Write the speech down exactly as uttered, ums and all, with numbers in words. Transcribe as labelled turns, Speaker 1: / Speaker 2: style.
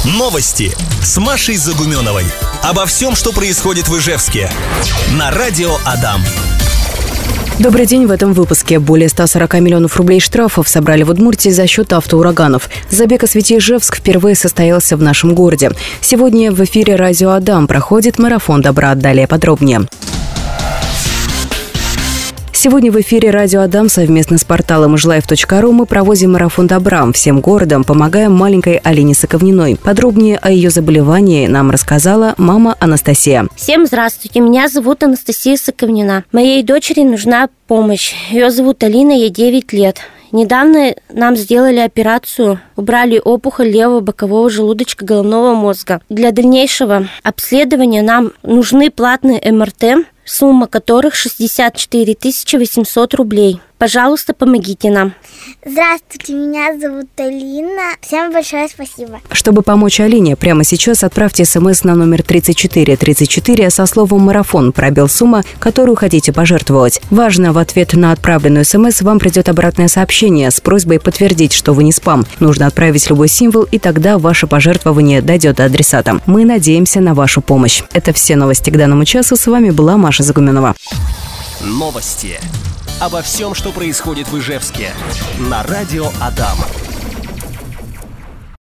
Speaker 1: Новости с Машей Загуменовой. Обо всем, что происходит в Ижевске. На радио Адам.
Speaker 2: Добрый день. В этом выпуске. Более ста сорока миллионов рублей штрафов собрали в Удмуртии за счет автоураганов. Забег «Освети Ижевск» впервые состоялся в нашем городе. Сегодня в эфире радио Адам проходит марафон добра. Далее подробнее. Сегодня в эфире радио Адам совместно с порталом ижлайф точка ру мы проводим марафон добра. Всем городом помогаем маленькой Алине Соковниной. Подробнее о ее заболевании нам рассказала мама Анастасия.
Speaker 3: Всем здравствуйте, меня зовут Анастасия Соковнина. Моей дочери нужна помощь. Ее зовут Алина, ей девять лет. Недавно нам сделали операцию, убрали опухоль левого бокового желудочка головного мозга. Для дальнейшего обследования нам нужны платные эм эр тэ, сумма которых шестьдесят четыре тысячи восемьсот рублей. Пожалуйста, помогите нам.
Speaker 4: Здравствуйте, меня зовут Алина. Всем большое спасибо.
Speaker 2: Чтобы помочь Алине, прямо сейчас отправьте смс на номер тридцать четыре тридцать четыре со словом «марафон», пробел сумма, которую хотите пожертвовать. Важно, в ответ на отправленную смс вам придет обратное сообщение с просьбой подтвердить, что вы не спам. Нужно отправить любой символ, и тогда ваше пожертвование дойдет до адресата. Мы надеемся на вашу помощь. Это все новости к данному часу. С вами была Маша Загуменова.
Speaker 1: Новости обо всем, что происходит в Ижевске. На радио Адам.